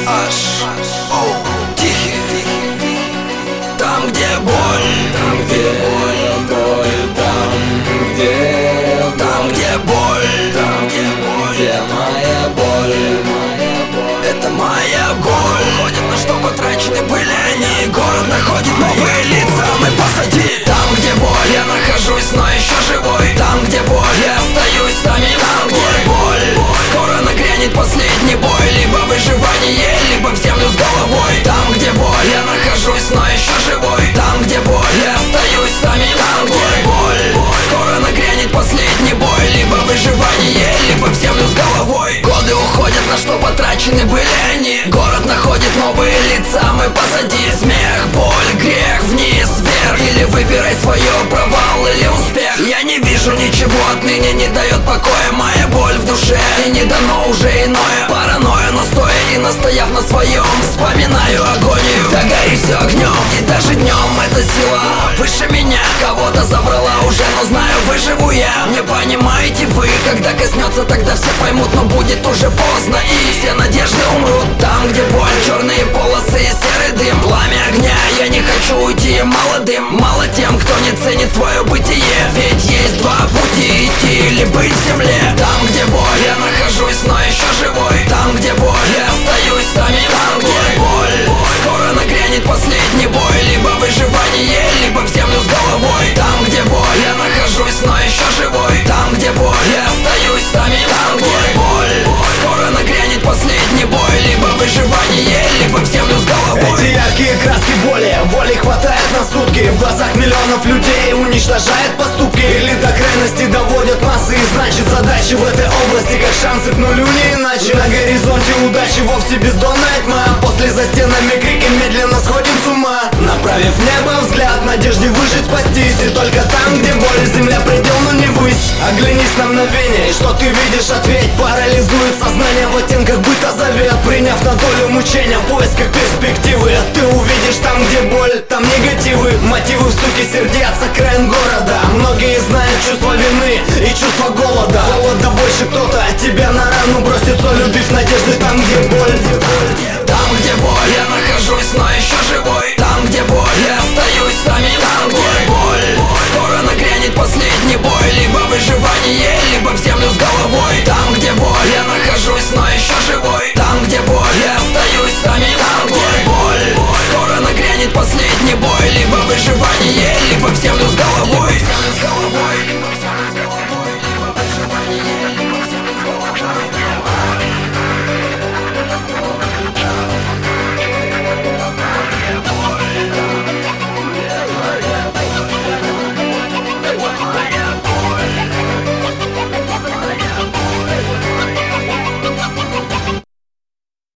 Тихий. Там, где боль, там, где боль, там, где боль, там, где где моя боль. это моя боль. Ходит, на что потрачены были они. Город находит новые лица, мы позади. Там, где боль, я нахожусь, но еще живой. Там, где боль, я остаюсь самим собой. Боль, скоро нагрянет последний бой. Либо выживание, либо в землю с головой. Там, где боль, я нахожусь, но еще живой. Там, где боль, я остаюсь самим собой. Боль, скоро нагрянет последний бой. Либо выживание, либо в землю с головой. Годы уходят, на что потрачены были они. Город находит новые лица, мы позади. Смех, боль, грех, вниз, вверх. Или выбирай свое, провал или успех. Я не вижу ничего отныне, не дает покоя моя боль в душе. И не дано уже иное. Паранойя, но стоя и настояв на своем, вспоминаю агонию. Да гори все огнем, и даже днем эта сила выше меня. Кого-то забрала уже, но знаю, выживу я. Не понимаете вы, когда коснется, тогда все поймут. Но будет уже поздно, и все надежды умрут. Там, где боль, черные полосы и серый дым. Пламя огня, я не хочу уйти молодым. Мало тем, кто не ценит свое бытие. Ведь есть два пути: идти или быть в земле. Там, где боль, я нахожусь, но еще живой. Там, где боль, я остаюсь самим собой. Боль, скоро нагрянет последний бой. Либо выживание, либо в землю с головой. Там, где боль, я нахожусь, но еще живой. Там, где боль, я остаюсь самим собой. Боль, скоро нагрянет последний бой. Либо выживание, либо в землю с головой. Эти яркие краски боли, воли хватает на сутки. В глазах миллионов людей уничтожает поступки. Или до крайности доводят массы. И значит задачи в этой области как шансы к нулю, не иначе. На горизонте удачи вовсе бездонная тьма. После за стенами крики медленно сходим с ума. Направив в небо взгляд, надежде выжить, спастись. И только там, где боль, земля предел, но не высь. Оглянись на мгновение, и что ты видишь, ответь. Парализует сознание в оттенках быта завет. Приняв на долю мучения в поисках перспективы. Ты увидишь там, где боль, там негативы. Мотивы в стуке сердец, окраин города. Многие знают чувство вины и чувство голода. Холода больше, кто-то тебя на рану бросит соль, убив надежды там,